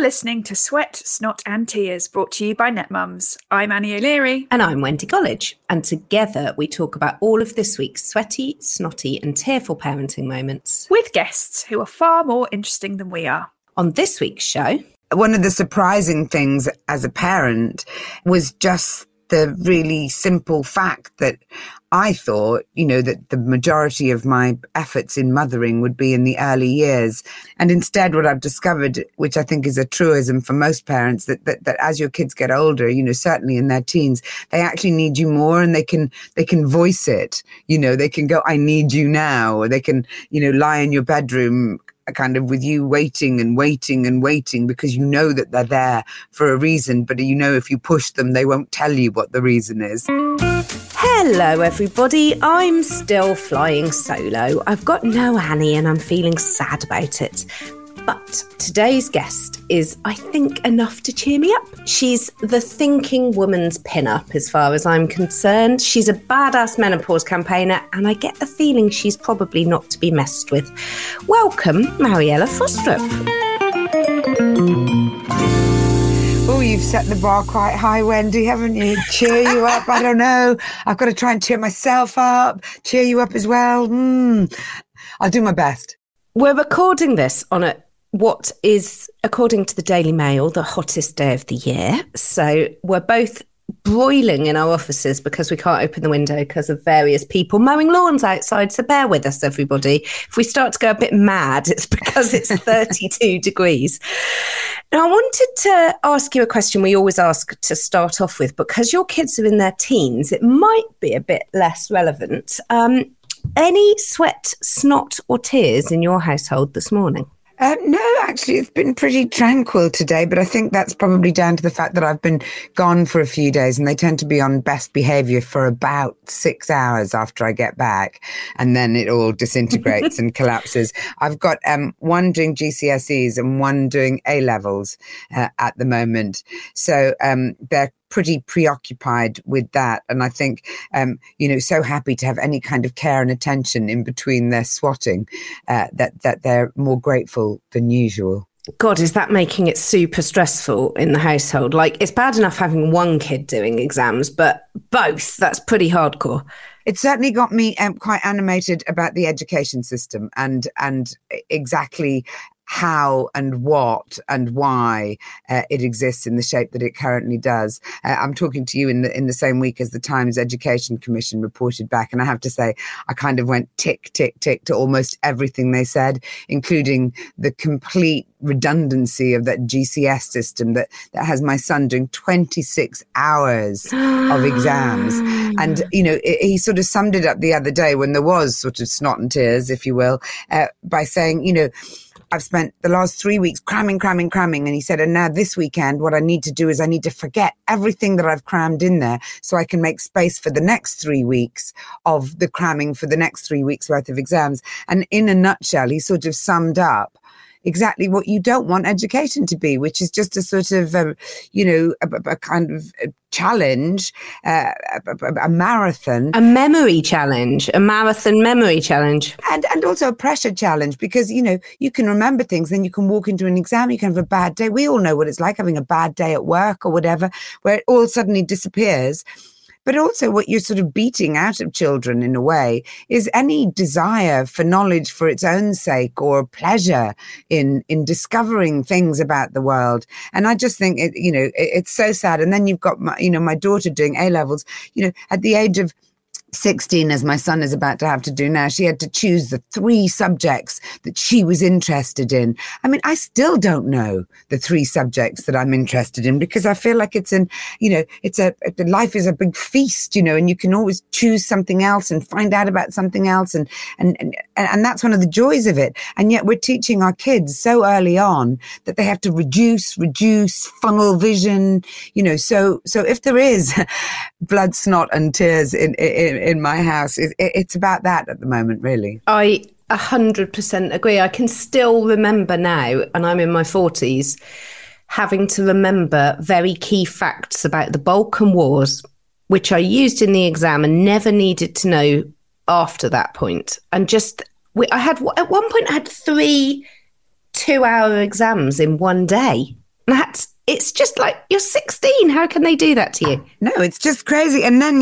listening to Sweat, Snot and Tears, brought to you by NetMums. I'm Annie O'Leary. And I'm Wendy College. And together we talk about all of this week's sweaty, snotty and tearful parenting moments. With guests who are far more interesting than we are. On this week's show... One of the surprising things as a parent was just the really simple fact that I thought, that the majority of my efforts in mothering would be in the early years. And instead, what I've discovered, which I think is a truism for most parents, that as your kids get older, certainly in their teens, they actually need you more, and they can voice it. They can go, "I need you now," or they can, lie in your bedroom kind of with you waiting and waiting and waiting because that they're there for a reason. But if you push them, they won't tell you what the reason is. Hello everybody, I'm still flying solo. I've got no Annie and I'm feeling sad about it. But today's guest is, I think, enough to cheer me up. She's the thinking woman's pin-up as far as I'm concerned. She's a badass menopause campaigner and I get the feeling she's probably not to be messed with. Welcome, Mariella Frostrup. Oh, you've set the bar quite high, Wendy, haven't you? Cheer you up. I don't know. I've got to try and cheer myself up, cheer you up as well. I'll do my best. We're recording this on what is, according to the Daily Mail, the hottest day of the year. So we're both broiling in our offices because we can't open the window because of various people mowing lawns outside. So bear with us, everybody. If we start to go a bit mad, it's because it's 32 degrees. Now, I wanted to ask you a question we always ask to start off with, because your kids are in their teens. It might be a bit less relevant. Any sweat, snot or tears in your household this morning? No, actually, it's been pretty tranquil today, but I think that's probably down to the fact that I've been gone for a few days and they tend to be on best behavior for about 6 hours after I get back, and then it all disintegrates and collapses. I've got one doing GCSEs and one doing A-levels at the moment. So they're pretty preoccupied with that. And I think, so happy to have any kind of care and attention in between their swatting, that they're more grateful than usual. God, is that making it super stressful in the household? Like, it's bad enough having one kid doing exams, but both, that's pretty hardcore. It certainly got me quite animated about the education system and exactly how and what and why it exists in the shape that it currently does. I'm talking to you in the same week as the Times Education Commission reported back, and I have to say I kind of went tick, tick, tick to almost everything they said, including the complete redundancy of that GCS system that has my son doing 26 hours of exams. And, he sort of summed it up the other day when there was sort of snot and tears, if you will, by saying, I've spent the last 3 weeks cramming. And he said, and now this weekend, what I need to do is I need to forget everything that I've crammed in there so I can make space for the next 3 weeks of the cramming for the next 3 weeks worth of exams. And in a nutshell, he sort of summed up exactly what you don't want education to be, which is just a sort of, a kind of challenge, a marathon. A memory challenge, a marathon memory challenge. And also a pressure challenge because, you can remember things, then you can walk into an exam, you can have a bad day. We all know what it's like having a bad day at work or whatever, where it all suddenly disappears. But also what you're sort of beating out of children in a way is any desire for knowledge for its own sake or pleasure in discovering things about the world. And I just think, it's so sad. And then you've got my daughter doing A-levels, at the age of 16, as my son is about to have to do now, she had to choose the 3 subjects that she was interested in. I mean, I still don't know the 3 subjects that I'm interested in because I feel like life is a big feast, and you can always choose something else and find out about something else. And that's one of the joys of it. And yet we're teaching our kids so early on that they have to reduce, funnel vision, so if there is blood, snot and tears in my house, it's about that at the moment, really. I 100% agree. I can still remember now, and I'm in my 40s, having to remember very key facts about the Balkan Wars, which I used in the exam and never needed to know after that point. And at one point I had 3 2-hour exams in one day. It's just like, you're 16. How can they do that to you? No, it's just crazy. And then,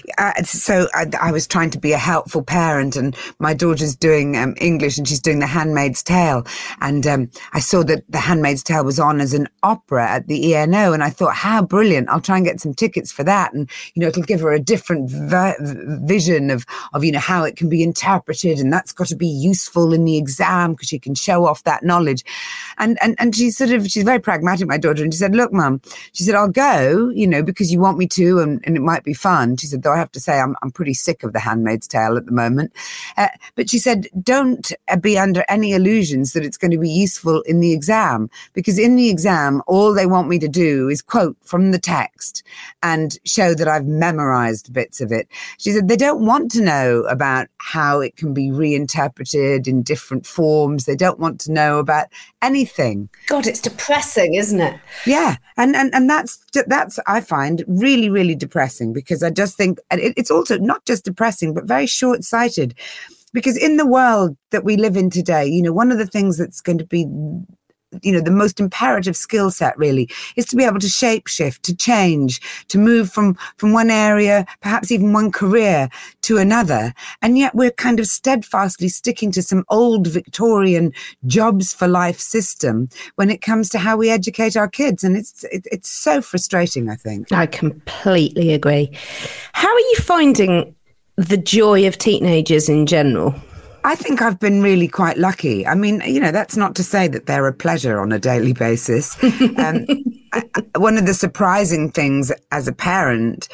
so I was trying to be a helpful parent, and my daughter's doing English, and she's doing The Handmaid's Tale. And I saw that The Handmaid's Tale was on as an opera at the ENO, and I thought, how brilliant. I'll try and get some tickets for that. And, it'll give her a different vision of how it can be interpreted, and that's got to be useful in the exam because she can show off that knowledge. And she's very pragmatic, my daughter. And she said, look, Mum, she said, I'll go, because you want me to, and it might be fun. She said, though I have to say, I'm pretty sick of The Handmaid's Tale at the moment. But she said, don't be under any illusions that it's going to be useful in the exam, because in the exam, all they want me to do is quote from the text and show that I've memorized bits of it. She said, they don't want to know about how it can be reinterpreted in different forms. They don't want to know about anything. God, it's depressing, isn't it? Yeah. And that's I find really, really depressing, because I just think it's also not just depressing, but very short-sighted, because in the world that we live in today, one of the things that's going to be the most imperative skill set really is to be able to shapeshift, to change, to move from one area, perhaps even one career to another. And yet we're kind of steadfastly sticking to some old Victorian jobs for life system when it comes to how we educate our kids. And it's so frustrating, I think. I completely agree. How are you finding the joy of teenagers in general? I think I've been really quite lucky. I mean, that's not to say that they're a pleasure on a daily basis. One of the surprising things as a parent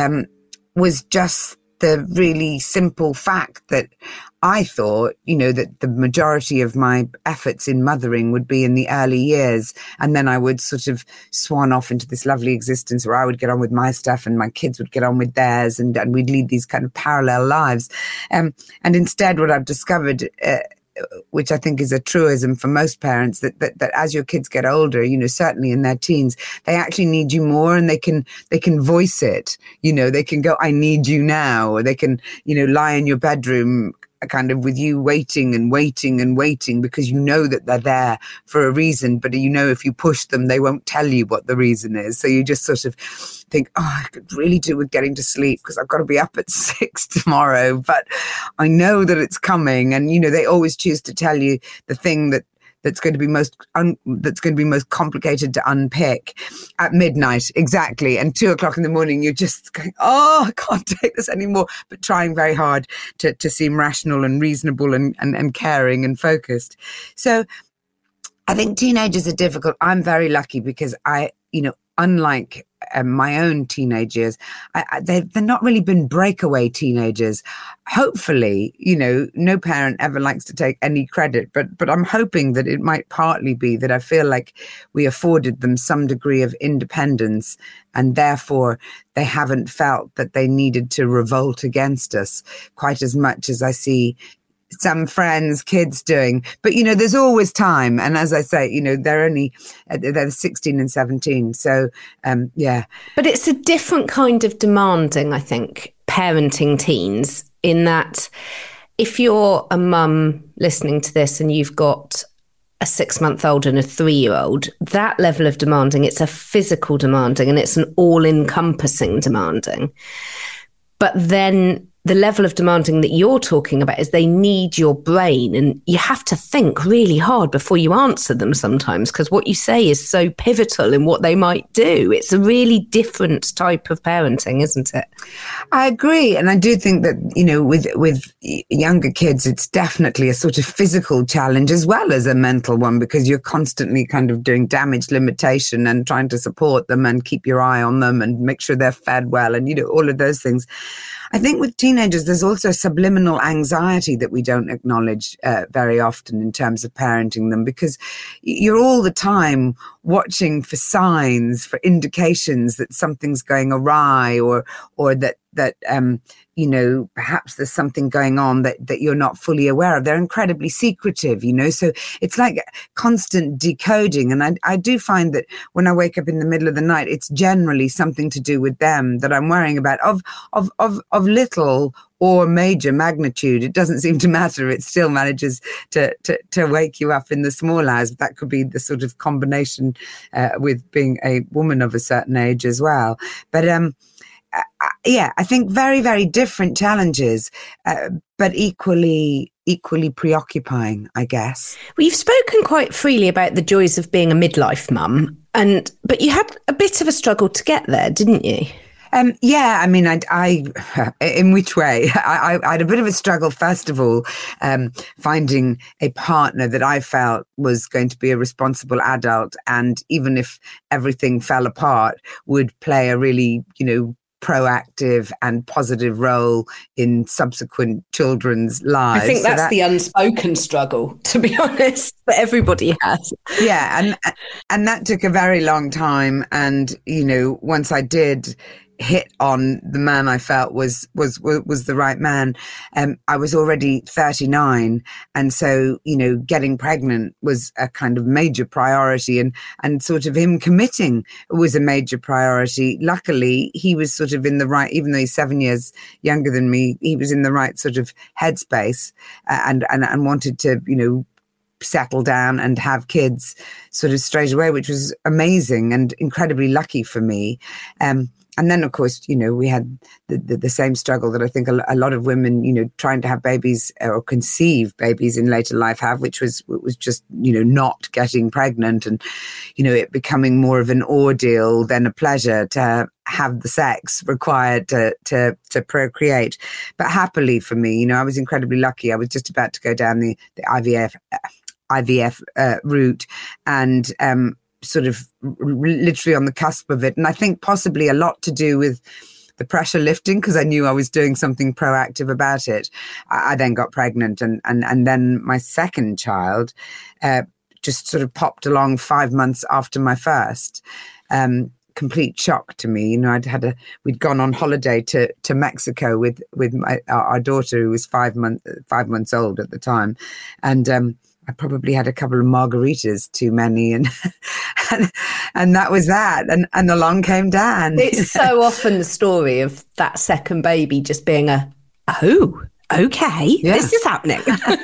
was just the really simple fact that I thought, that the majority of my efforts in mothering would be in the early years. And then I would sort of swan off into this lovely existence where I would get on with my stuff and my kids would get on with theirs, and we'd lead these kind of parallel lives. And instead, what I've discovered, which I think is a truism for most parents, that as your kids get older, certainly in their teens, they actually need you more, and they can voice it. They can go, I need you now, or they can, lie in your bedroom kind of with you waiting and waiting and waiting, because that they're there for a reason, but if you push them, they won't tell you what the reason is. So you just sort of think, I could really do with getting to sleep because I've got to be up at 6 tomorrow, but I know that it's coming. And they always choose to tell you the thing that's going to be most complicated to unpick at midnight, exactly. And 2:00 in the morning, you're just going, I can't take this anymore, but trying very hard to seem rational and reasonable and caring and focused. So I think teenagers are difficult. I'm very lucky because unlike my own teenagers, they've not really been breakaway teenagers. Hopefully, no parent ever likes to take any credit, but I'm hoping that it might partly be that I feel like we afforded them some degree of independence, and therefore they haven't felt that they needed to revolt against us quite as much as I see some friends' kids doing. But, there's always time. And as I say, they're 16 and 17. So, yeah. But it's a different kind of demanding, I think, parenting teens, in that if you're a mum listening to this and you've got a 6-month-old and a 3-year-old, that level of demanding, it's a physical demanding, and it's an all-encompassing demanding. But then the level of demanding that you're talking about is they need your brain, and you have to think really hard before you answer them sometimes, because what you say is so pivotal in what they might do. It's a really different type of parenting, isn't it? I agree. And I do think that, with younger kids, it's definitely a sort of physical challenge as well as a mental one, because you're constantly kind of doing damage limitation and trying to support them and keep your eye on them and make sure they're fed well and, all of those things. I think with teenagers, there's also subliminal anxiety that we don't acknowledge very often in terms of parenting them, because you're all the time watching for signs, for indications that something's going awry, or that that perhaps there's something going on that you're not fully aware of. They're incredibly secretive, so it's like constant decoding. And I do find that when I wake up in the middle of the night, it's generally something to do with them that I'm worrying about, of little or major magnitude. It doesn't seem to matter. It still manages to wake you up in the small hours. That could be the sort of combination with being a woman of a certain age as well. But I think very, very different challenges, but equally preoccupying, I guess. Well, you've spoken quite freely about the joys of being a midlife mum, but you had a bit of a struggle to get there, didn't you? I in which way? I had a bit of a struggle, first of all, finding a partner that I felt was going to be a responsible adult, and even if everything fell apart, would play a really, proactive and positive role in subsequent children's lives. I think that's the unspoken struggle, to be honest, that everybody has. Yeah, and that took a very long time. And, once I did hit on the man I felt was the right man, I was already 39, and so getting pregnant was a kind of major priority, and sort of him committing was a major priority. Luckily, he was sort of in the right, even though he's 7 years younger than me, he was in the right sort of headspace, and wanted to settle down and have kids sort of straight away, which was amazing and incredibly lucky for me. And then, of course, we had the same struggle that I think a lot of women, trying to have babies or conceive babies in later life have, which was just, not getting pregnant, and, it becoming more of an ordeal than a pleasure to have the sex required to procreate. But happily for me, I was incredibly lucky. I was just about to go down the IVF route, and sort of literally on the cusp of it. And I think possibly a lot to do with the pressure lifting, because I knew I was doing something proactive about it. I then got pregnant, and then my second child just sort of popped along 5 months after my first. Complete shock to me. We'd gone on holiday to Mexico with our daughter, who was 5 months old at the time, and I probably had a couple of margaritas too many, and that was that. And along came Dan. It's so often the story of that second baby just being okay, this is happening.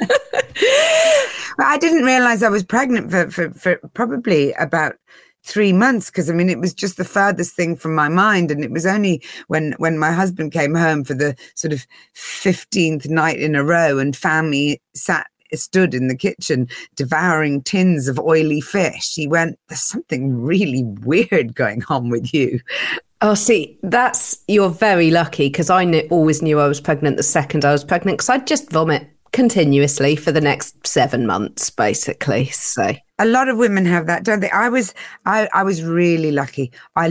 I didn't realize I was pregnant for probably about 3 months, because it was just the furthest thing from my mind. And it was only when my husband came home for the sort of 15th night in a row, and family stood in the kitchen devouring tins of oily fish, he went, "There's something really weird going on with you." Oh, see, you're very lucky, because I always knew I was pregnant the second I was pregnant, because I'd just vomit continuously for the next 7 months, basically. So a lot of women have that, don't they? I was really lucky. I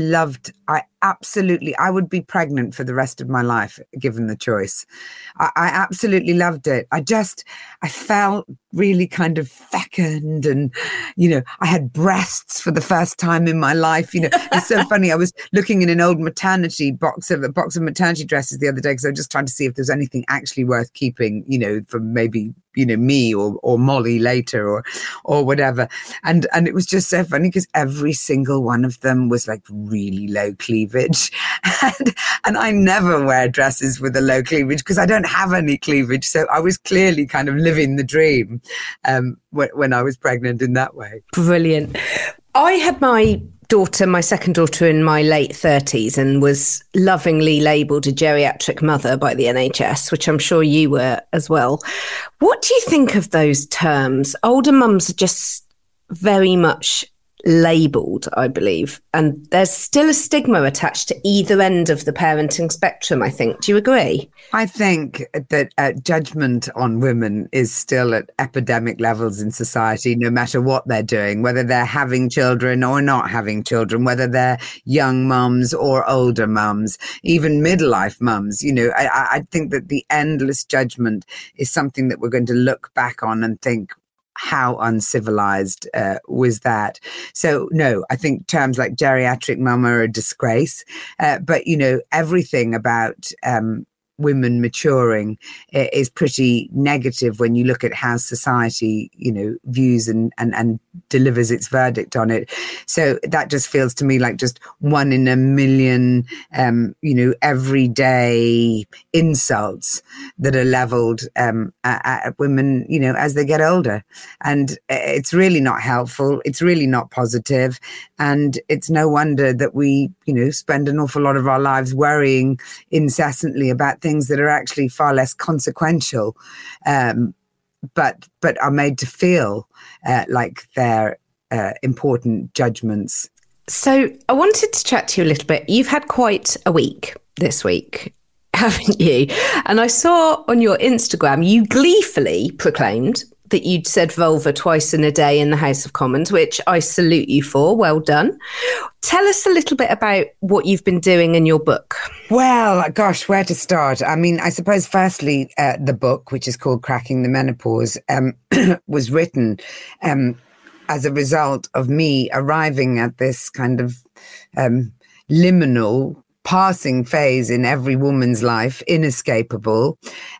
would be pregnant for the rest of my life, given the choice. I absolutely loved it. I felt really kind of fecund, and, I had breasts for the first time in my life. It's so funny. I was looking in an old box of maternity dresses the other day, because I was just trying to see if there was anything actually worth keeping, for maybe, me or Molly later or whatever. And it was just so funny, because every single one of them was like really low cleavage. And I never wear dresses with a low cleavage, because I don't have any cleavage. So I was clearly kind of living the dream when I was pregnant in that way. Brilliant. I had my second daughter, in my late 30s, and was lovingly labelled a geriatric mother by the NHS, which I'm sure you were as well. What do you think of those terms? Older mums are just very much labelled, I believe, and there's still a stigma attached to either end of the parenting spectrum, I think. Do you agree? I think that judgment on women is still at epidemic levels in society, no matter what they're doing, whether they're having children or not having children, whether they're young mums or older mums, even midlife mums. I think that the endless judgment is something that we're going to look back on and think, how uncivilized was that? So, no, I think terms like geriatric mum are a disgrace. But, everything about women maturing is pretty negative when you look at how society, views and delivers its verdict on it. So that just feels to me like just one in a million, everyday insults that are leveled at women, as they get older. And it's really not helpful. It's really not positive. And it's no wonder that we, spend an awful lot of our lives worrying incessantly about things that are actually far less consequential, but are made to feel like they're important judgments. So I wanted to chat to you a little bit. You've had quite a week this week, haven't you? And I saw on your Instagram, you gleefully proclaimed that you'd said vulva twice in a day in the House of Commons, which I salute you for. Well done. Tell us a little bit about what you've been doing in your book. Well, gosh, where to start? I mean, I suppose firstly, the book, which is called Cracking the Menopause, was written as a result of me arriving at this kind of liminal passing phase in every woman's life, inescapable,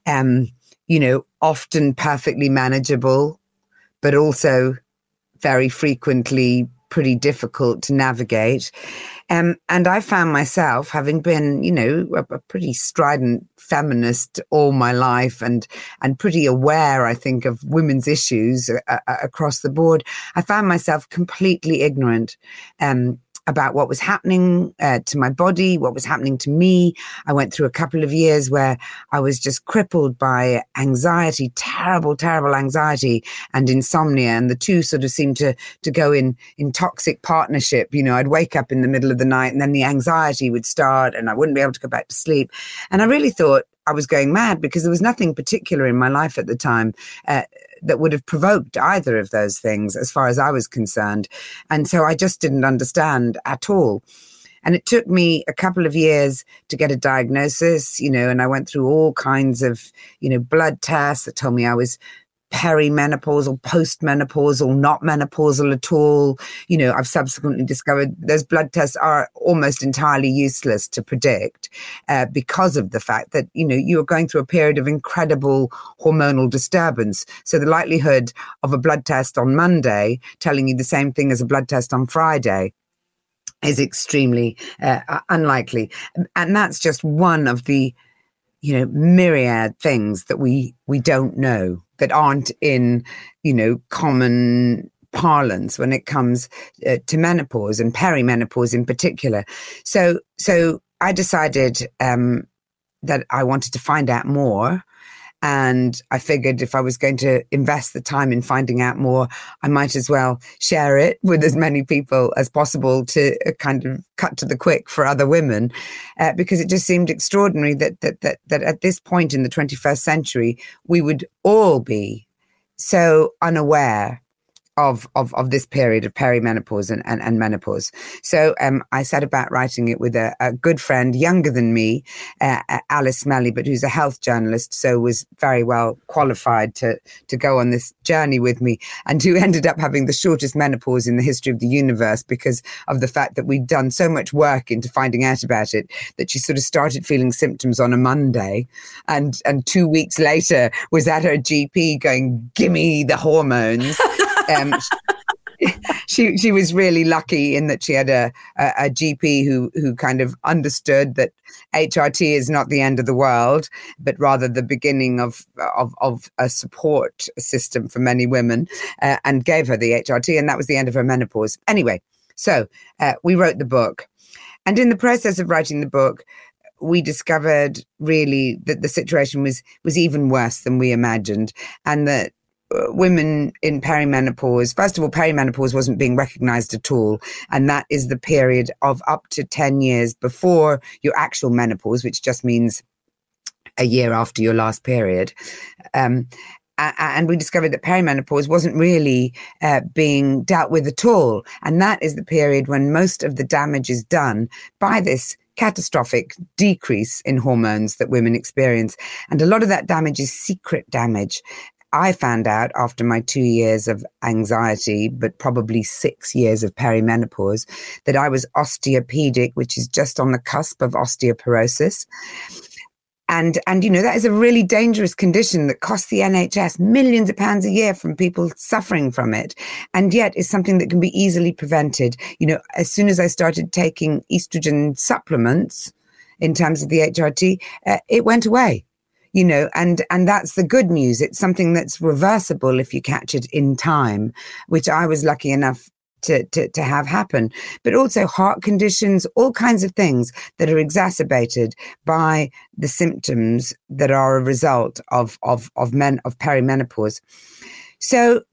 often perfectly manageable, but also very frequently pretty difficult to navigate. And I found myself, having been, a pretty strident feminist all my life and pretty aware, I think, of women's issues across the board, I found myself completely ignorant about what was happening to my body, what was happening to me. I went through a couple of years where I was just crippled by anxiety, terrible, terrible anxiety and insomnia. And the two sort of seemed to go in toxic partnership. I'd wake up in the middle of the night and then the anxiety would start and I wouldn't be able to go back to sleep. And I really thought I was going mad because there was nothing particular in my life at the time that would have provoked either of those things as far as I was concerned. And so I just didn't understand at all. And it took me a couple of years to get a diagnosis, and I went through all kinds of, blood tests that told me I was perimenopausal, postmenopausal, not menopausal at all. I've subsequently discovered those blood tests are almost entirely useless to predict because of the fact that, you're going through a period of incredible hormonal disturbance. So the likelihood of a blood test on Monday telling you the same thing as a blood test on Friday is extremely unlikely. And that's just one of the, myriad things that we don't know, that aren't in, common parlance when it comes to menopause and perimenopause in particular. So I decided that I wanted to find out more. And I figured if I was going to invest the time in finding out more, I might as well share it with as many people as possible to kind of cut to the quick for other women, because it just seemed extraordinary that at this point in the 21st century, we would all be so unaware of this period of perimenopause and menopause. So I set about writing it with a good friend, younger than me, Alice Smelly, but who's a health journalist, so was very well qualified to go on this journey with me, and who ended up having the shortest menopause in the history of the universe because of the fact that we'd done so much work into finding out about it that she sort of started feeling symptoms on a Monday and 2 weeks later was at her GP going, "Gimme the hormones." She was really lucky in that she had a GP who kind of understood that HRT is not the end of the world, but rather the beginning of a support system for many women, and gave her the HRT, and that was the end of her menopause. Anyway, so we wrote the book, and in the process of writing the book, we discovered really that the situation was even worse than we imagined, and that women in perimenopause, first of all, perimenopause wasn't being recognized at all. And that is the period of up to 10 years before your actual menopause, which just means a year after your last period. And we discovered that perimenopause wasn't really being dealt with at all. And that is the period when most of the damage is done by this catastrophic decrease in hormones that women experience. And a lot of that damage is secret damage. I found out after my 2 years of anxiety, but probably 6 years of perimenopause, that I was osteopedic, which is just on the cusp of osteoporosis. And that is a really dangerous condition that costs the NHS millions of pounds a year from people suffering from it. And yet is something that can be easily prevented. As soon as I started taking estrogen supplements in terms of the HRT, it went away. And that's the good news. It's something that's reversible if you catch it in time, which I was lucky enough to have happen. But also heart conditions, all kinds of things that are exacerbated by the symptoms that are a result of perimenopause. So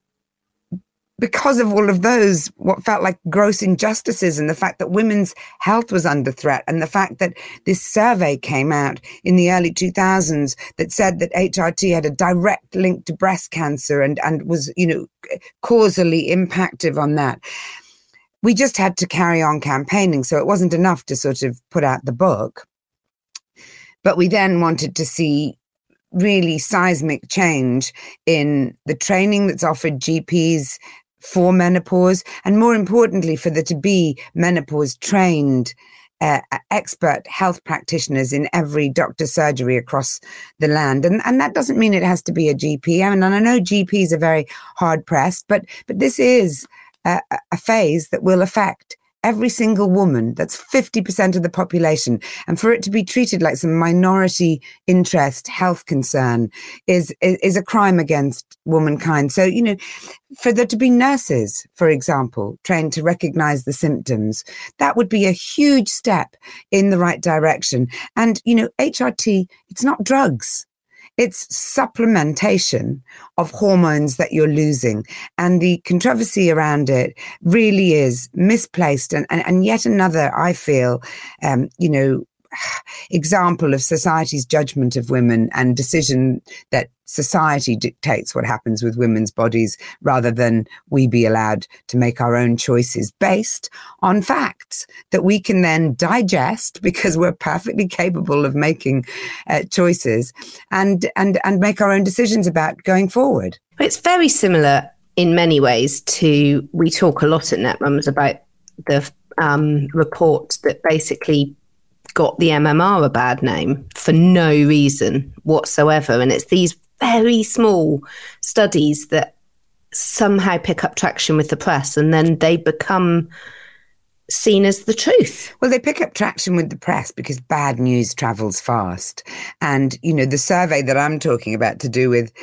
because of all of those, what felt like gross injustices, and the fact that women's health was under threat, and the fact that this survey came out in the early 2000s that said that HRT had a direct link to breast cancer and was, causally impactive on that, we just had to carry on campaigning. So it wasn't enough to sort of put out the book. But we then wanted to see really seismic change in the training that's offered GPs for menopause, and more importantly, for there to be menopause trained expert health practitioners in every doctor's surgery across the land. And that doesn't mean it has to be a GP. I mean, and I know GPs are very hard pressed, but this is a phase that will affect every single woman. That's 50% of the population. And for it to be treated like some minority interest health concern is a crime against womankind. So, for there to be nurses, for example, trained to recognize the symptoms, that would be a huge step in the right direction. And, HRT, it's not drugs. It's supplementation of hormones that you're losing. And the controversy around it really is misplaced. And yet another, I feel, example of society's judgment of women and decision that society dictates what happens with women's bodies rather than we be allowed to make our own choices based on facts that we can then digest because we're perfectly capable of making choices and make our own decisions about going forward. It's very similar in many ways to, we talk a lot at NetMums about the report that basically got the MMR a bad name for no reason whatsoever. And it's these very small studies that somehow pick up traction with the press and then they become seen as the truth. Well, they pick up traction with the press because bad news travels fast. And, the survey that I'm talking about to do with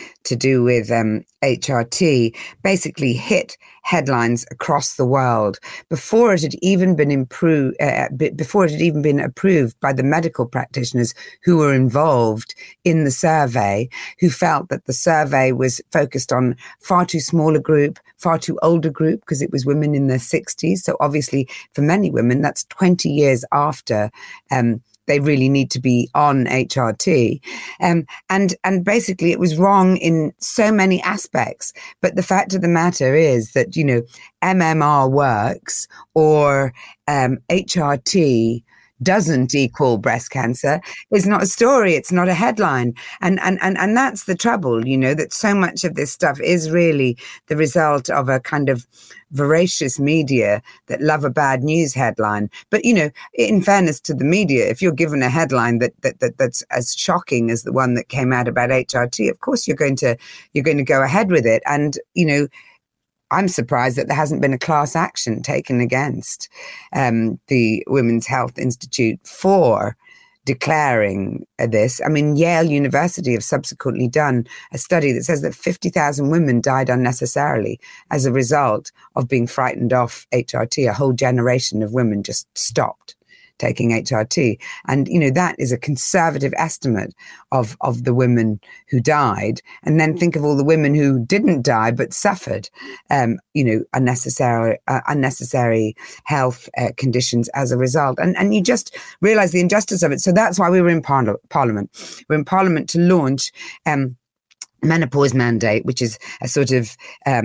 HRT basically hit headlines across the world before it had even been approved by the medical practitioners who were involved in the survey, who felt that the survey was focused on far too small a group, far too older group, because it was women in their 60s. So obviously for many women, that's 20 years after they really need to be on HRT. And basically it was wrong in so many aspects. But the fact of the matter is that, MMR works or HRT doesn't equal breast cancer is not a story. It's not a headline. And that's the trouble, that so much of this stuff is really the result of a kind of voracious media that love a bad news headline. But, in fairness to the media, if you're given a headline that's as shocking as the one that came out about HRT, of course you're going to go ahead with it. And, I'm surprised that there hasn't been a class action taken against the Women's Health Institute for declaring this. I mean, Yale University have subsequently done a study that says that 50,000 women died unnecessarily as a result of being frightened off HRT. A whole generation of women just stopped taking HRT. And, that is a conservative estimate of the women who died. And then think of all the women who didn't die but suffered, unnecessary health conditions as a result. And you just realize the injustice of it. So that's why we were in Parliament. We're in Parliament to launch menopause mandate, which is a sort of a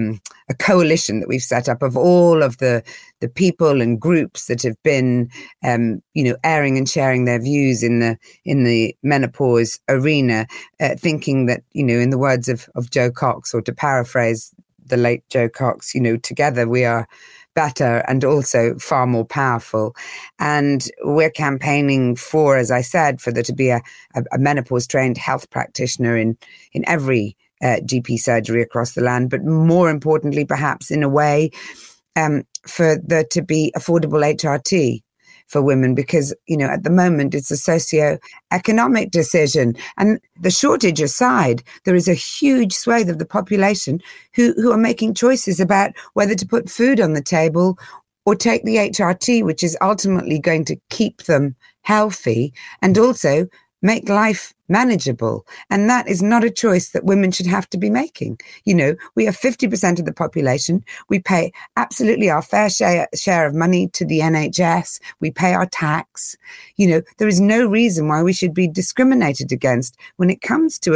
coalition that we've set up of all of the people and groups that have been, airing and sharing their views in the menopause arena, thinking that, in the words of Jo Cox, or to paraphrase the late Jo Cox, together we are better and also far more powerful. And we're campaigning for, as I said, for there to be a menopause trained health practitioner in every GP surgery across the land, but more importantly, perhaps in a way, for there to be affordable HRT for women, because, at the moment it's a socio-economic decision. And the shortage aside, there is a huge swathe of the population who are making choices about whether to put food on the table or take the HRT, which is ultimately going to keep them healthy and also make life manageable. And that is not a choice that women should have to be making. We have 50% of the population. We pay absolutely our fair share of money to the NHS. We pay our tax. There is no reason why we should be discriminated against when it comes to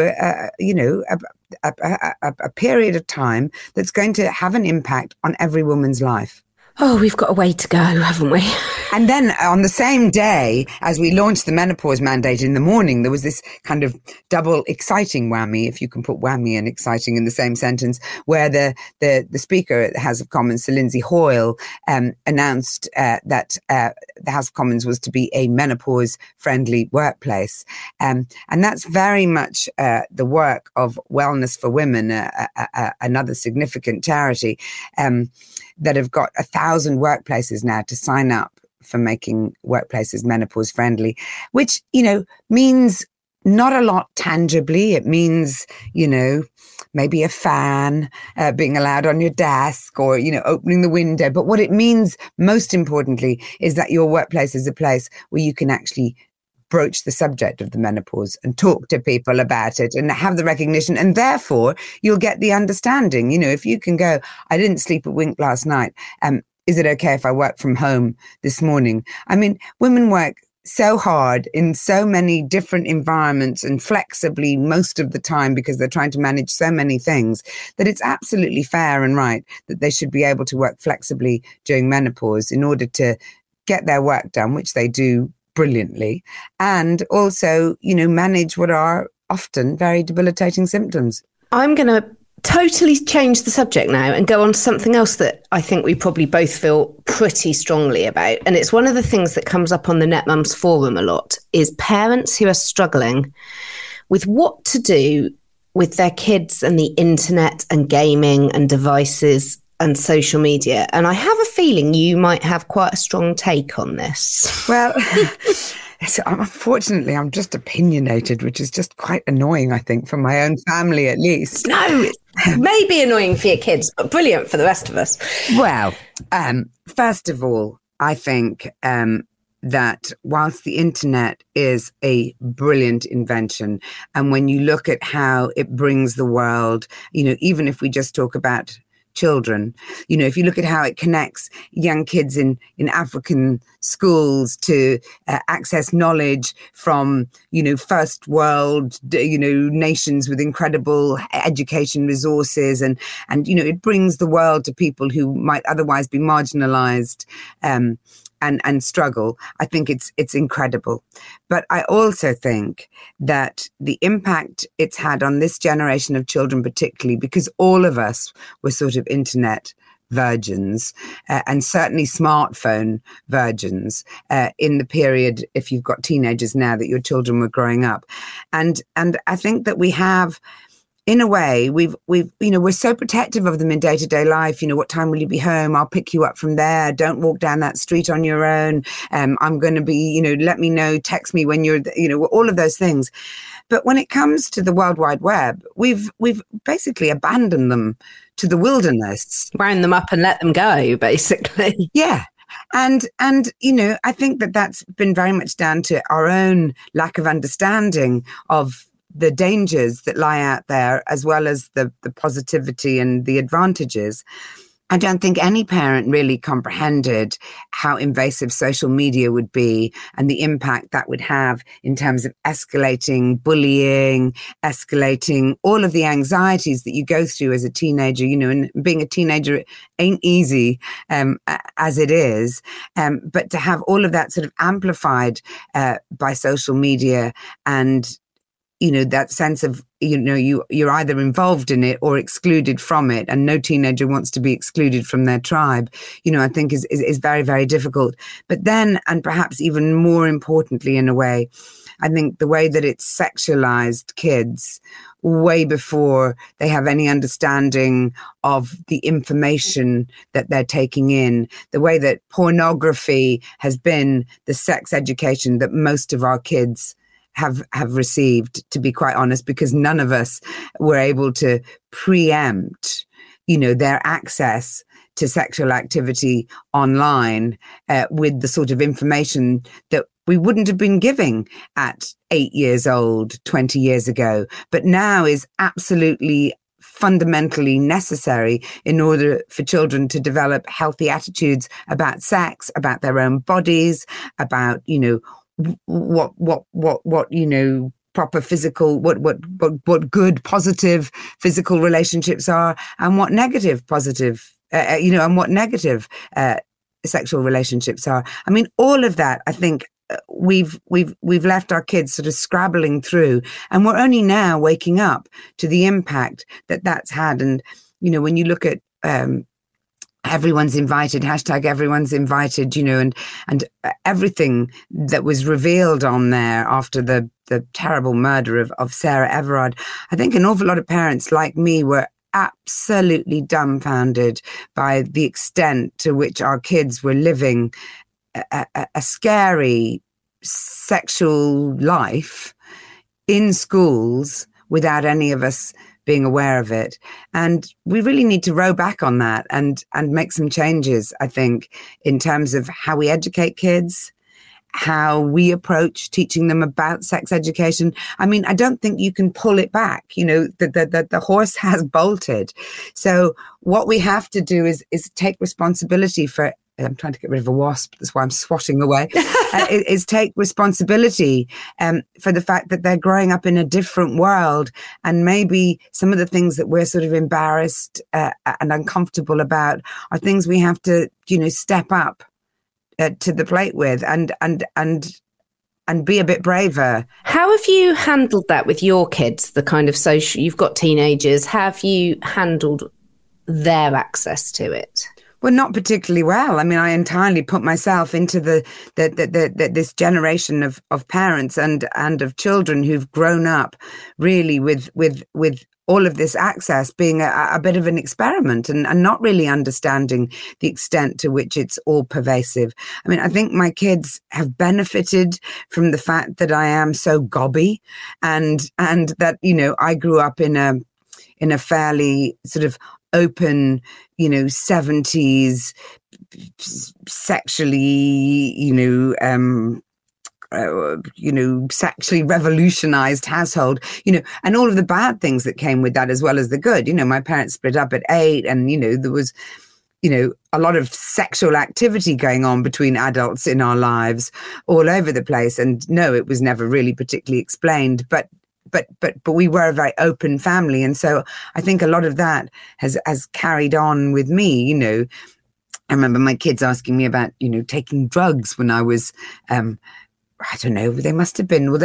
a period of time that's going to have an impact on every woman's life. Oh, we've got a way to go, haven't we? And then on the same day as we launched the menopause mandate in the morning, there was this kind of double exciting whammy, if you can put whammy and exciting in the same sentence, where the Speaker at the House of Commons, Sir Lindsay Hoyle, announced that the House of Commons was to be a menopause-friendly workplace. And that's very much the work of Wellness for Women, another significant charity, that have got 1,000 workplaces now to sign up for making workplaces menopause friendly, which, means not a lot tangibly. It means, maybe a fan being allowed on your desk or, opening the window. But what it means most importantly is that your workplace is a place where you can actually broach the subject of the menopause and talk to people about it and have the recognition, and therefore you'll get the understanding. If you can go, I didn't sleep a wink last night, is it okay if I work from home this morning? I mean, women work so hard in so many different environments and flexibly most of the time because they're trying to manage so many things, that it's absolutely fair and right that they should be able to work flexibly during menopause in order to get their work done, which they do brilliantly, and also, manage what are often very debilitating symptoms. I'm going to totally change the subject now and go on to something else that I think we probably both feel pretty strongly about. And it's one of the things that comes up on the Net Mums forum a lot, is parents who are struggling with what to do with their kids and the internet and gaming and devices and social media. And I have a feeling you might have quite a strong take on this. Well, unfortunately, I'm just opinionated, which is just quite annoying, I think, for my own family at least. No, it may be annoying for your kids, but brilliant for the rest of us. Well, first of all, I think that whilst the internet is a brilliant invention, and when you look at how it brings the world, even if we just talk about children, if you look at how it connects young kids in African schools to access knowledge from, first world, nations with incredible education resources, and it brings the world to people who might otherwise be marginalized, and struggle. I think it's incredible. But I also think that the impact it's had on this generation of children, particularly because all of us were sort of internet virgins, and certainly smartphone virgins in the period, if you've got teenagers now, that your children were growing up. And I think that we have, in a way, we've we're so protective of them in day-to-day life. What time will you be home? I'll pick you up from there. Don't walk down that street on your own. I'm going to be, let me know, text me when you're, all of those things. But when it comes to the World Wide Web, we've basically abandoned them to the wilderness. Round them up and let them go, basically. Yeah. And I think that that's been very much down to our own lack of understanding of the dangers that lie out there, as well as the positivity and the advantages. I don't think any parent really comprehended how invasive social media would be and the impact that would have in terms of escalating bullying, escalating all of the anxieties that you go through as a teenager, and being a teenager ain't easy as it is. But to have all of that sort of amplified by social media and that sense of, you're either involved in it or excluded from it, and no teenager wants to be excluded from their tribe, I think is very, very difficult. But then, and perhaps even more importantly in a way, I think the way that it's sexualized kids way before they have any understanding of the information that they're taking in, the way that pornography has been the sex education that most of our kids have received, to be quite honest, because none of us were able to preempt, their access to sexual activity online with the sort of information that we wouldn't have been giving at 8 years old, 20 years ago, but now is absolutely fundamentally necessary in order for children to develop healthy attitudes about sex, about their own bodies, about, what proper physical, what good positive physical relationships are, and what negative positive and what negative sexual relationships are. I mean, all of that, I think we've left our kids sort of scrabbling through, and we're only now waking up to the impact that that's had. And when you look at everyone's invited, hashtag everyone's invited, and everything that was revealed on there after the terrible murder of Sarah Everard, I think an awful lot of parents like me were absolutely dumbfounded by the extent to which our kids were living a scary sexual life in schools without any of us being aware of it. And we really need to row back on that and make some changes, I think, in terms of how we educate kids, how we approach teaching them about sex education. I mean, I don't think you can pull it back. The horse has bolted. So what we have to do is take responsibility for, I'm trying to get rid of a wasp, that's why I'm swatting away, is take responsibility for the fact that they're growing up in a different world, and maybe some of the things that we're sort of embarrassed and uncomfortable about are things we have to, step up to the plate with and be a bit braver. How have you handled that with your kids, the kind of social, you've got teenagers, have you handled their access to it? Well, not particularly well. I mean, I entirely put myself into this generation of parents and of children who've grown up really with all of this access being a bit of an experiment and not really understanding the extent to which it's all pervasive. I mean, I think my kids have benefited from the fact that I am so gobby and that, I grew up in a fairly sort of open, 70s sexually, sexually revolutionized household, and all of the bad things that came with that as well as the good. My parents split up at 8 and, there was, a lot of sexual activity going on between adults in our lives all over the place. And no, it was never really particularly explained, but we were a very open family. And so I think a lot of that has carried on with me, I remember my kids asking me about, taking drugs when I was, I don't know, they must have been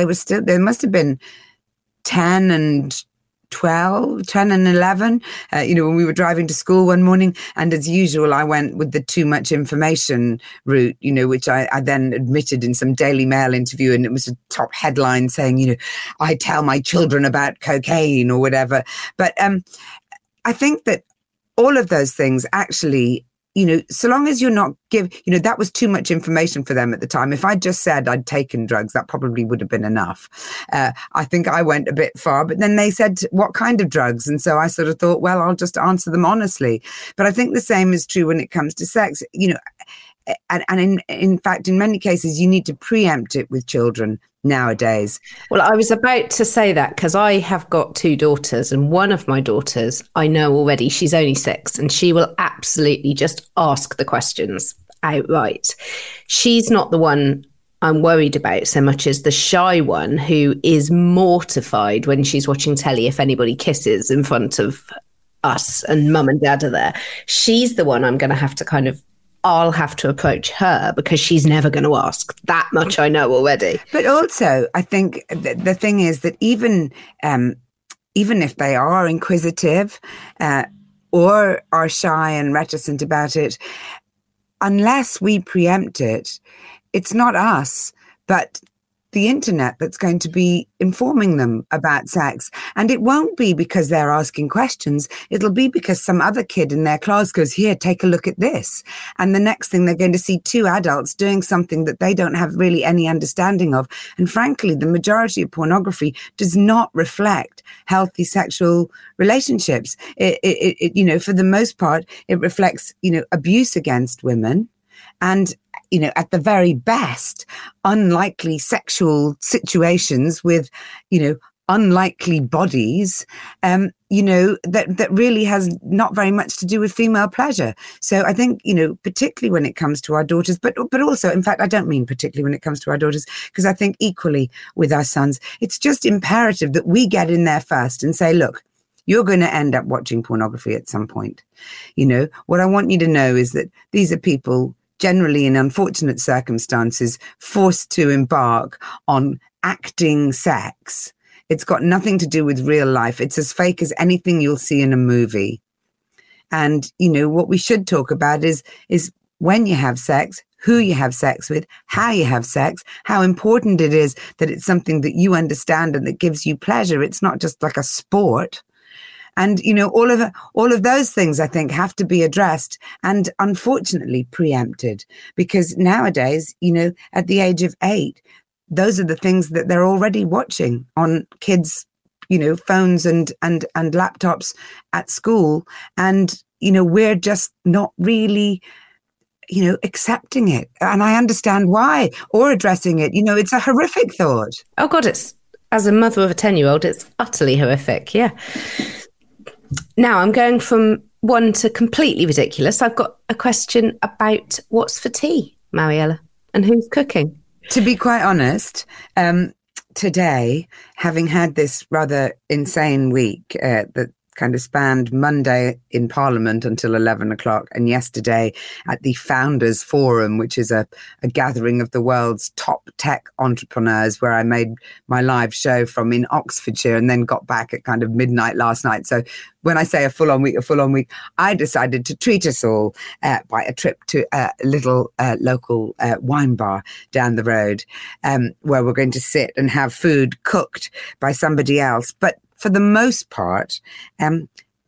10 and 12, 10 and 11, when we were driving to school one morning. And as usual, I went with the too much information route, which I then admitted in some Daily Mail interview. And it was a top headline saying, I tell my children about cocaine or whatever. But I think that all of those things actually, so long as you're not that was too much information for them at the time. If I'd just said I'd taken drugs, that probably would have been enough. I think I went a bit far, but then they said, what kind of drugs? And so I sort of thought, well, I'll just answer them honestly. But I think the same is true when it comes to sex. and in fact, in many cases, you need to preempt it with children nowadays. Well, I was about to say that because I have got 2 daughters, and one of my daughters, I know already, she's only 6, and she will absolutely just ask the questions outright. She's not the one I'm worried about so much as the shy one who is mortified when she's watching telly if anybody kisses in front of us and mum and dad are there. She's the one I'm going to have to I'll have to approach her because she's never going to ask. That much I know already. But also, I think the thing is that even if they are inquisitive or are shy and reticent about it, unless we preempt it, it's not us, but the internet that's going to be informing them about sex. And it won't be because they're asking questions. It'll be because some other kid in their class goes, here, take a look at this. And the next thing they're going to see 2 adults doing something that they don't have really any understanding of. And frankly, the majority of pornography does not reflect healthy sexual relationships. It for the most part, it reflects, abuse against women. And, at the very best, unlikely sexual situations with, unlikely bodies, that really has not very much to do with female pleasure. So I think, particularly when it comes to our daughters, but also, in fact, I don't mean particularly when it comes to our daughters, because I think equally with our sons, it's just imperative that we get in there first and say, look, you're going to end up watching pornography at some point. What I want you to know is that these are people generally in unfortunate circumstances, forced to embark on acting sex. It's got nothing to do with real life. It's as fake as anything you'll see in a movie. And, what we should talk about is when you have sex, who you have sex with, how you have sex, how important it is that it's something that you understand and that gives you pleasure. It's not just like a sport. And, all of those things, I think, have to be addressed and unfortunately preempted, because nowadays, at the age of 8, those are the things that they're already watching on kids, phones and laptops at school. And, we're just not really, accepting it. And I understand why, or addressing it. It's a horrific thought. Oh, God, as a mother of a 10-year-old, it's utterly horrific. Yeah. Now I'm going from one to completely ridiculous. I've got a question about what's for tea, Mariella, and who's cooking. To be quite honest, today, having had this rather insane week that kind of spanned Monday in Parliament until 11 o'clock and yesterday at the Founders Forum, which is a gathering of the world's top tech entrepreneurs, where I made my live show from in Oxfordshire and then got back at kind of midnight last night. So when I say a full-on week, I decided to treat us all by a trip to a little local wine bar down the road where we're going to sit and have food cooked by somebody else. But for the most part, I'm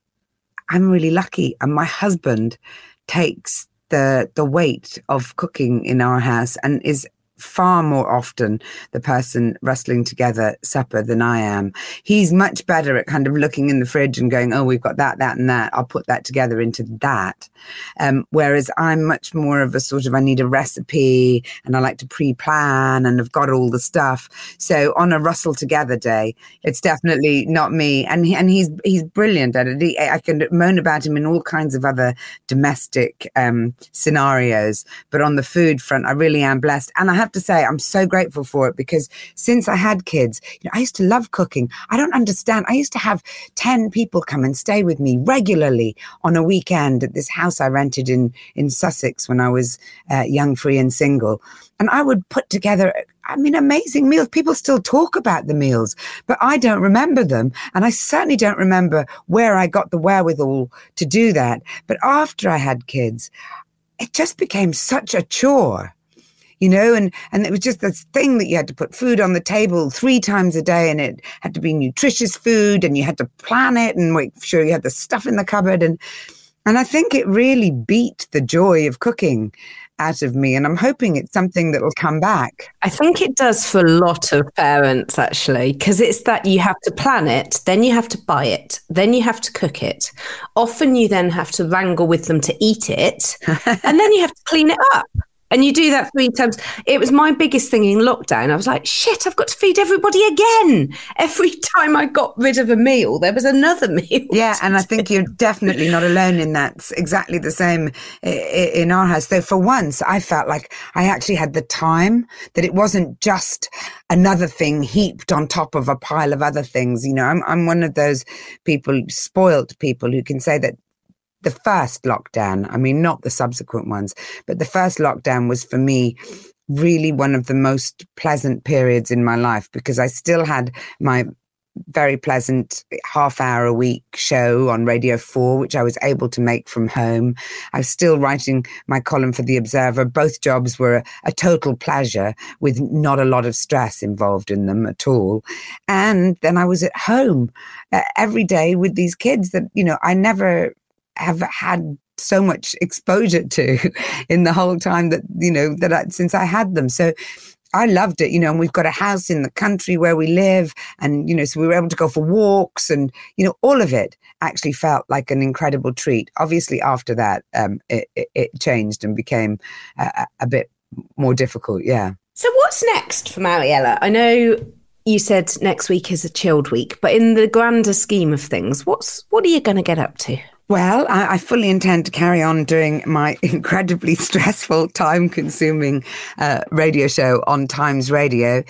really lucky. And my husband takes the weight of cooking in our house and is far more often the person rustling together supper than I am. He's much better at kind of looking in the fridge and going, oh, we've got that, and that. I'll put that together into that. Whereas I'm much more of a sort of, I need a recipe and I like to pre-plan and I've got all the stuff. So on a rustle together day, it's definitely not me. And he's brilliant at it. I can moan about him in all kinds of other domestic scenarios. But on the food front, I really am blessed. And I have to say, I'm so grateful for it, because since I had kids, I used to love cooking. I don't understand. I used to have 10 people come and stay with me regularly on a weekend at this house I rented in Sussex when I was young, free and single. And I would put together, amazing meals. People still talk about the meals, but I don't remember them. And I certainly don't remember where I got the wherewithal to do that. But after I had kids, it just became such a chore. And it was just this thing that you had to put food on the table 3 times a day, and it had to be nutritious food, and you had to plan it and make sure you had the stuff in the cupboard. And I think it really beat the joy of cooking out of me. And I'm hoping it's something that will come back. I think it does for a lot of parents, actually, because it's that you have to plan it, then you have to buy it, then you have to cook it. Often you then have to wrangle with them to eat it, and then you have to clean it up. And you do that 3 times. It was my biggest thing in lockdown. I was like, shit, I've got to feed everybody again. Every time I got rid of a meal, there was another meal. Yeah, and I think you're definitely not alone in that. It's exactly the same in our house. Though for once, I felt like I actually had the time, that it wasn't just another thing heaped on top of a pile of other things. You know, I'm one of those people, spoiled people, who can say that the first lockdown, I mean, not the subsequent ones, but the first lockdown was for me really one of the most pleasant periods in my life, because I still had my very pleasant half-hour a week show on Radio 4, which I was able to make from home. I was still writing my column for The Observer. Both jobs were a total pleasure, with not a lot of stress involved in them at all. And then I was at home every day with these kids that, you know, I never have had so much exposure to in the whole time that, you know, since I had them. So I loved it, you know, and we've got a house in the country where we live, and, you know, so we were able to go for walks, and, you know, all of it actually felt like an incredible treat. Obviously, after that, it changed and became a bit more difficult. Yeah. So what's next for Mariella? I know you said next week is a chilled week, but in the grander scheme of things, what are you going to get up to? Well, I fully intend to carry on doing my incredibly stressful, time-consuming radio show on Times Radio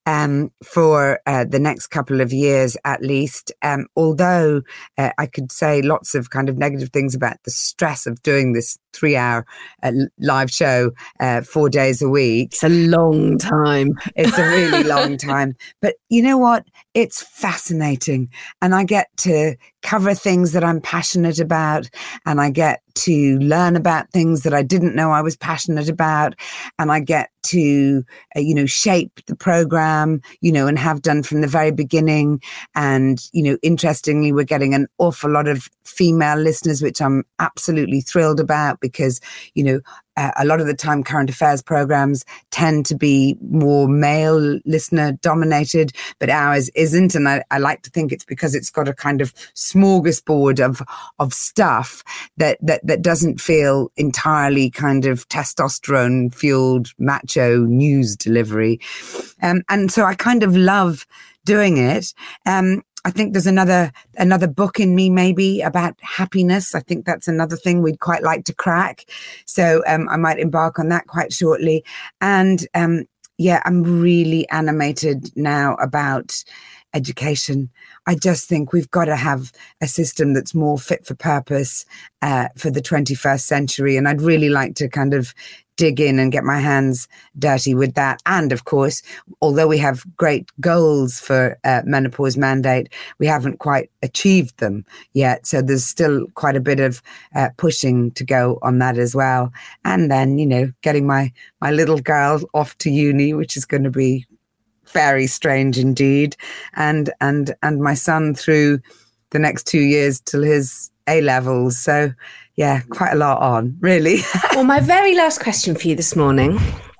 for the next couple of years at least. Although I could say lots of kind of negative things about the stress of doing this 3-hour live show 4 days a week. It's a long time. It's a really long time. But you know what? It's fascinating. And I get to cover things that I'm passionate about, and I get to learn about things that I didn't know I was passionate about, and I get to, you know, shape the program, you know, and have done from the very beginning. And, you know, interestingly, we're getting an awful lot of female listeners, which I'm absolutely thrilled about, because, you know, a lot of the time current affairs programs tend to be more male listener dominated, but ours isn't. And I like to think it's because it's got a kind of smorgasbord of stuff that doesn't feel entirely kind of testosterone fueled macho news delivery. And so I kind of love doing it. I think there's another book in me maybe about happiness. I think that's another thing we'd quite like to crack. So I might embark on that quite shortly. And yeah, I'm really animated now about education. I just think we've got to have a system that's more fit for purpose for the 21st century. And I'd really like to kind of dig in and get my hands dirty with that. And of course, although we have great goals for menopause mandate, we haven't quite achieved them yet. So there's still quite a bit of pushing to go on that as well. And then, you know, getting my little girl off to uni, which is going to be very strange indeed. And my son through the next 2 years till his A-levels. So yeah, quite a lot on, really. Well, my very last question for you this morning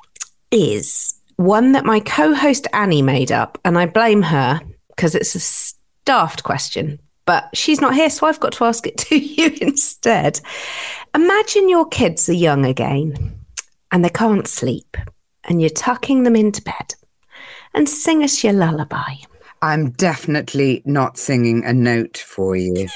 is one that my co-host Annie made up, and I blame her because it's a daft question, but she's not here, so I've got to ask it to you instead. Imagine your kids are young again and they can't sleep, and you're tucking them into bed, and sing us your lullaby. I'm definitely not singing a note for you.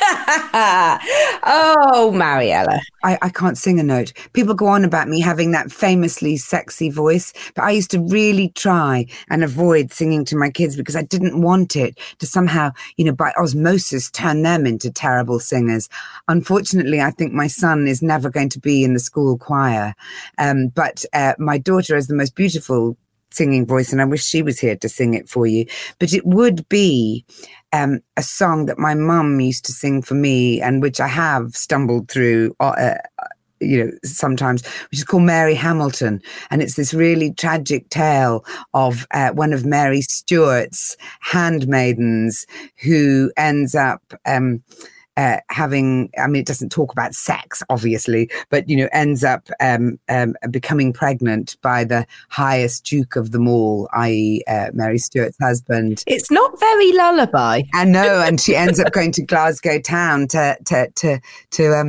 Oh, Mariella. I can't sing a note. People go on about me having that famously sexy voice, but I used to really try and avoid singing to my kids because I didn't want it to somehow, you know, by osmosis turn them into terrible singers. Unfortunately, I think my son is never going to be in the school choir. But my daughter has the most beautiful singing voice, and I wish she was here to sing it for you. But it would be a song that my mum used to sing for me, and which I have stumbled through, you know, sometimes, which is called Mary Hamilton. And it's this really tragic tale of one of Mary Stuart's handmaidens who ends up having, I mean, it doesn't talk about sex, obviously, but, you know, ends up becoming pregnant by the highest duke of them all, i.e. Mary Stuart's husband. It's not very lullaby. I know, and she ends up going to Glasgow town to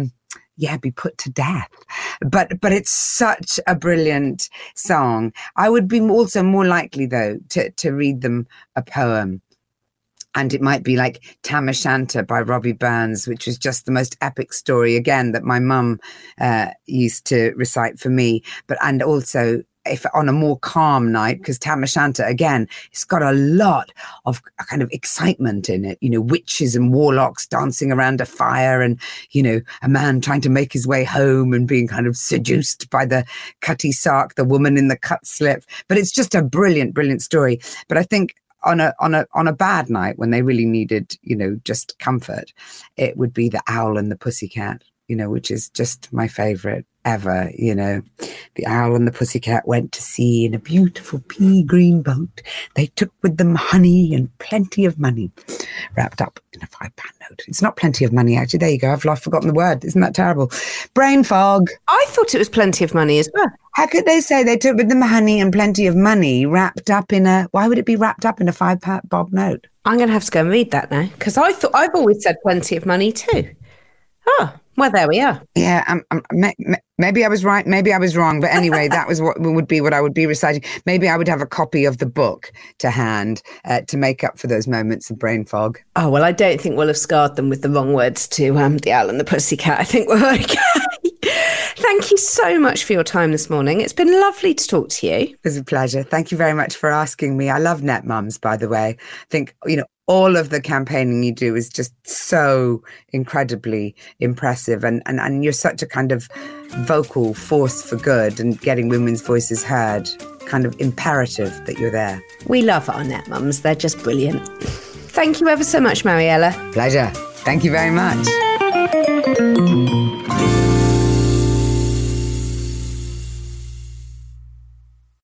be put to death. But it's such a brilliant song. I would be also more likely, though, to read them a poem. And it might be like Tam O'Shanter by Robbie Burns, which was just the most epic story, again, that my mum used to recite for me. And also, if on a more calm night, because Tam O'Shanter, again, it's got a lot of kind of excitement in it, witches and warlocks dancing around a fire and, a man trying to make his way home and being kind of seduced by the cutty sark, the woman in the cut slip. But it's just a brilliant, brilliant story. But I think on a bad night when they really needed, just comfort, it would be The Owl and the Pussycat, which is just my favorite ever. The owl and the pussycat went to sea in a beautiful pea green boat. They took with them honey and plenty of money wrapped up in a £5 note. It's not plenty of money, actually. There you go. I've forgotten the word. Isn't that terrible? Brain fog. I thought it was plenty of money as well. How could they say they took with them honey and plenty of money wrapped up in why would it be wrapped up in a £5 bob note? I'm going to have to go and read that now, because I've always said plenty of money too. Oh, well, there we are. Yeah, maybe I was right, maybe I was wrong. But anyway, that was what I would be reciting. Maybe I would have a copy of the book to hand to make up for those moments of brain fog. Oh, well, I don't think we'll have scarred them with the wrong words to The Owl and the Pussycat. I think we're okay. Thank you so much for your time this morning. It's been lovely to talk to you. It was a pleasure. Thank you very much for asking me. I love Net Mums, by the way. I think, all of the campaigning you do is just so incredibly impressive. And you're such a kind of vocal force for good and getting women's voices heard. Kind of imperative that you're there. We love our Net Mums. They're just brilliant. Thank you ever so much, Mariella. Pleasure. Thank you very much.